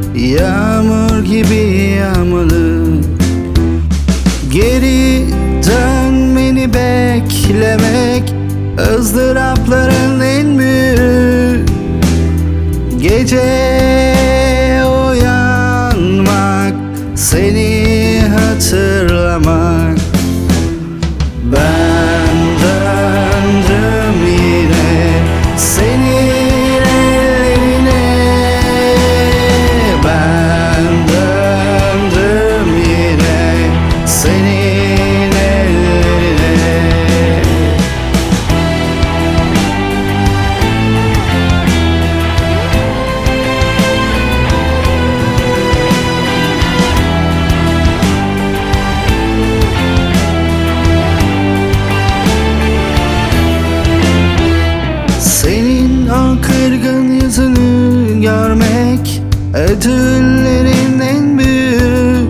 yağmur gibi yağmalı. Geri dön, beni beklemek ızdırapların en büyük. Gece uyanmak, seni hatırlamak. Ben döndüm yine senin ellerine. Ben döndüm yine senin ellerine. Senin o kırgın yüzünü görmek ödüllerin en büyük.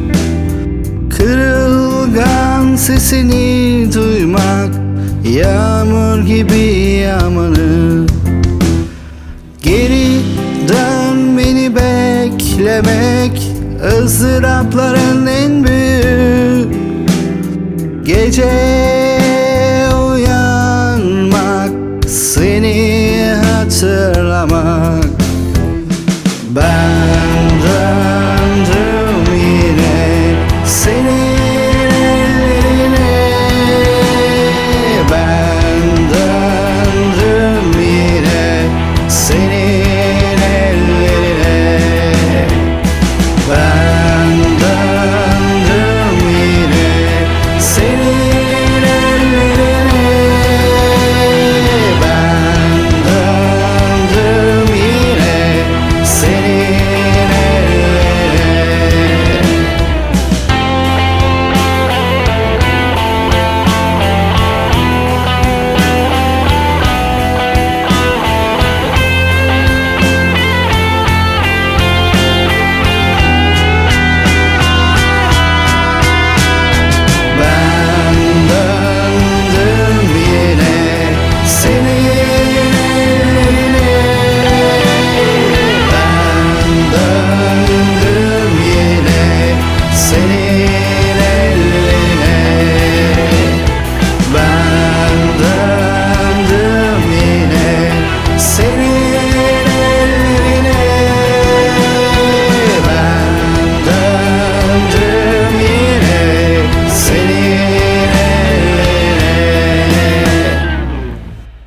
Kırılgan sesini duymak yağmur gibi yağmalı. Geri dön, beni beklemek ızdırapların en büyük. Gece